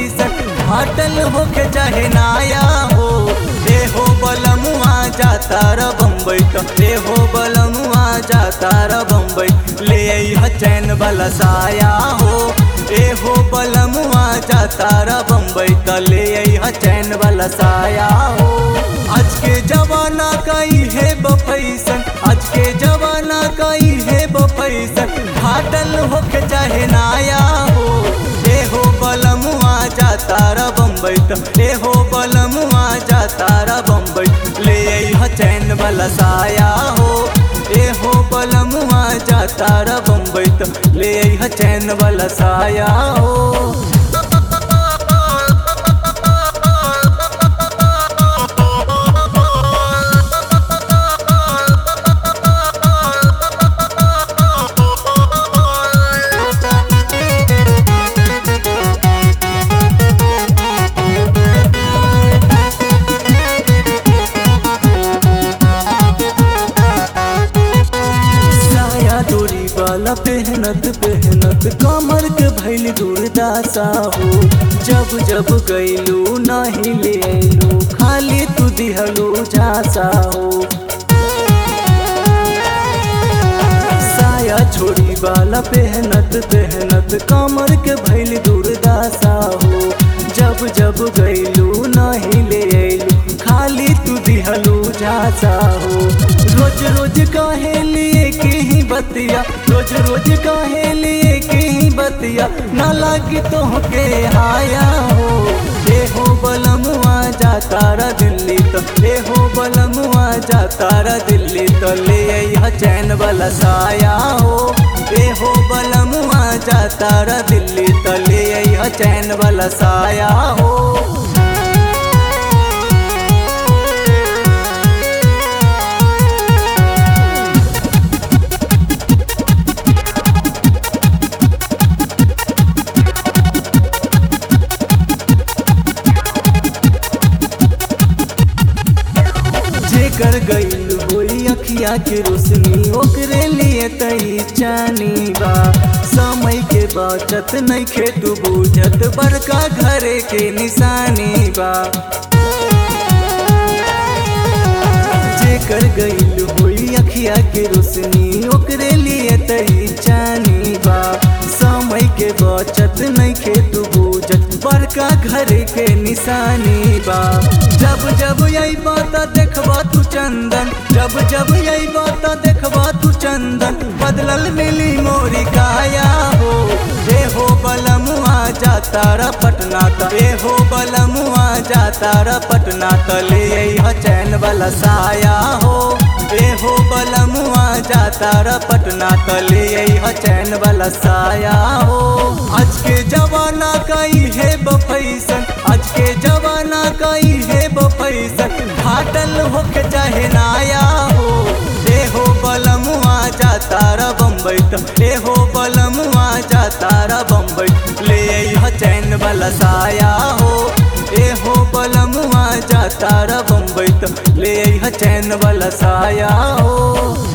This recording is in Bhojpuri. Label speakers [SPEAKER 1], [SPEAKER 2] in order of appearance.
[SPEAKER 1] पैसन फाटल होके चाहे नाया हो। ए हो बलमुआ जाता र बम्बई तो ए हो बलमुआ जाता र बम्बई ले अइह चैन वाला साया हो। ए हो बलमुआ जाता र बम्बई तो ले अइह चैन वाला साया हो। आज के जमाना का है पैसन, आज के जमाना का है पैसन फाटल होके चाहे नाया हो। ए हो बलमुआ जाता र बम्बई तो ए हो बलमुआ जाता र बम्बई ले अइह चैन वाला साया हो। ए हो बलमुआ जाता र बम्बई तो ले अइह चैन वाला साया हो। वाला पहनत पहनत कमर के भैल दुर्दासा हो। जब जब गईलू नहीं ले अइलू खाली तू दिहलू झासा हो। साया छोड़ी वाला पहनत पहनत कमर के भैल दुर्दासा हो। जब जब गईलू नहीं ले अइलू खाली तू दिहलू झासा हो। रोज रोज काहे लिए के ही बतिया, रोज रोज काहे लिए के ही बतिया ना लागी तो के हाया हो। ए हो बलमुआ जाता र दिल्ली तो ए हो बलमुआ जाता र दिल्ली तो ले अइह चैन वाला साया हो। ए हो बलमुआ जाता र दिल्ली तो ले अइह चैन वाला साया हो। कर गईल होई अखिया के रोशनी ओकरे लिए तई जानी बा। समय के बचत नहीं खेतु बूझत बड़का घरे के निशानी बा। जेकर गईल होई अखिया के रोशनी ओकरे लिए तई जानी बा। समय के बचत नहीं खेतु बूझत बड़का घरे के निशानी बा। जब जब यही बात देखबा तू चंदन, जब जब यही बात देखबा तू चंदन बदलल मिली मोरी काया हो। ए हो बलमुआ जाता र पटना तो ए हो बलमुआ जाता र पटना तो ले अइह चैन वाला साया हो। ए हो बलमुआ जाता र पटना तो ले अइह चैन वाला साया हो। आज के जमाना का है पैसन, आज के जमाना का है पैसन फाटल होके चाहे नाया हो। ए हो बलमुआ जाता र बम्बई तो ए हो बलमुआ जाता र बम्बई ले अइह चैन वाला साया हो। ए हो बलमुआ जाता र बम्बई तो ले अइह चैन वाला साया हो।